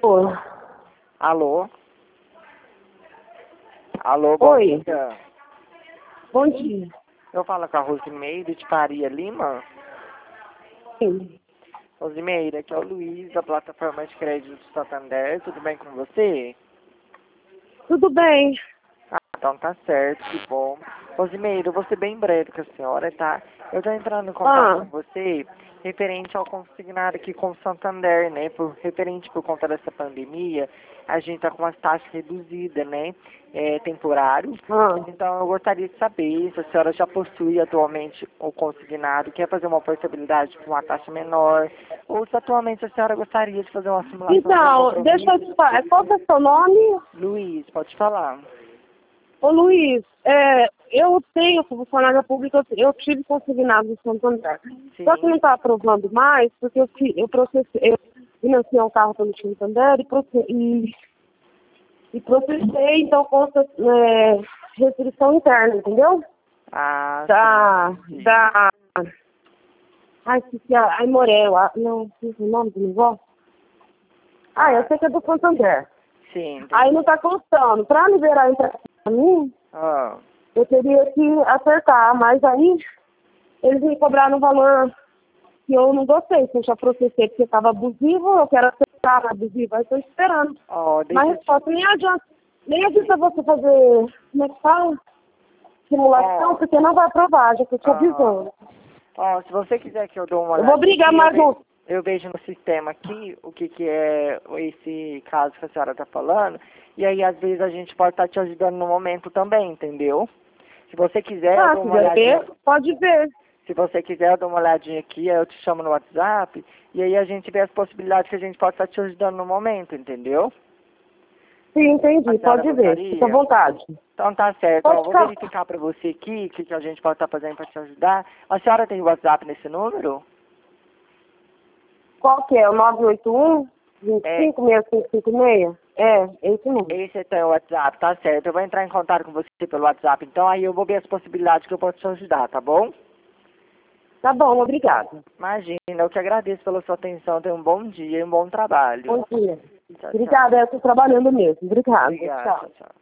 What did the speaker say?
Ô, Alô? Alô, bom Oi. dia. bom dia. Eu falo com a Rosimeire de Faria Lima. Sim. Rosimeire, aqui é o Luiz, da plataforma de crédito do Santander. Tudo bem com você? Tudo bem. Ah, então tá certo, que bom. Rosimeire, eu vou ser bem breve com a senhora, tá? Eu tô entrando em contato com você referente ao consignado aqui com o Santander, né? Referente por conta dessa pandemia, a gente tá com umas taxas reduzidas, né? Temporário. Então eu gostaria de saber se a senhora já possui atualmente o consignado, quer fazer uma portabilidade com uma taxa menor, ou se atualmente a senhora gostaria de fazer uma simulação de Então, compromisso. deixa eu te falar. Qual que é o seu nome? Luiz, pode falar. Ô, Luiz, eu tenho funcionária pública, eu tive consignado no Santander. Sim. Só que não está aprovando mais, porque eu financei um carro pelo Santander e processei, então consta restrição interna, entendeu? Ah, sim. Ai, esqueci a Imorel, não, esqueci o nome do negócio. Eu sei que é do Santander. Sim, entendi. Aí não está constando. Para liberar a entrada para mim, eu teria que acertar, mas aí eles me cobraram um valor que eu não gostei. Se eu já processei porque estava abusivo, eu quero acertar abusivo, aí estou esperando. Mas resposta, nem adianta você fazer, como é que fala? Simulação, porque não vai aprovar, já que eu te avisando. Se você quiser que eu dou uma Eu olhada vou brigar aqui, mais um. eu vejo no sistema aqui o que é esse caso que a senhora está falando, e aí às vezes a gente pode estar te ajudando no momento também, entendeu? Se você quiser, eu dou uma olhadinha. Ver, pode ver. Se você quiser, eu dou uma olhadinha aqui, aí eu te chamo no WhatsApp, e aí a gente vê as possibilidades que a gente pode estar te ajudando no momento, entendeu? Sim, entendi. Pode ver. Fica à vontade. Então tá certo. Vou verificar para você aqui o que a gente pode estar fazendo para te ajudar. A senhora tem WhatsApp nesse número? Qual que é? O 981 256556? Esse número. Esse é o WhatsApp, tá certo. Eu vou entrar em contato com você pelo WhatsApp, então aí eu vou ver as possibilidades que eu posso te ajudar, tá bom? Tá bom, obrigada. Imagina, eu que agradeço pela sua atenção. Tenha um bom dia e um bom trabalho. Bom dia. Tchau, Obrigada, eu estou trabalhando mesmo. Obrigada. Obrigada, Tchau. tchau.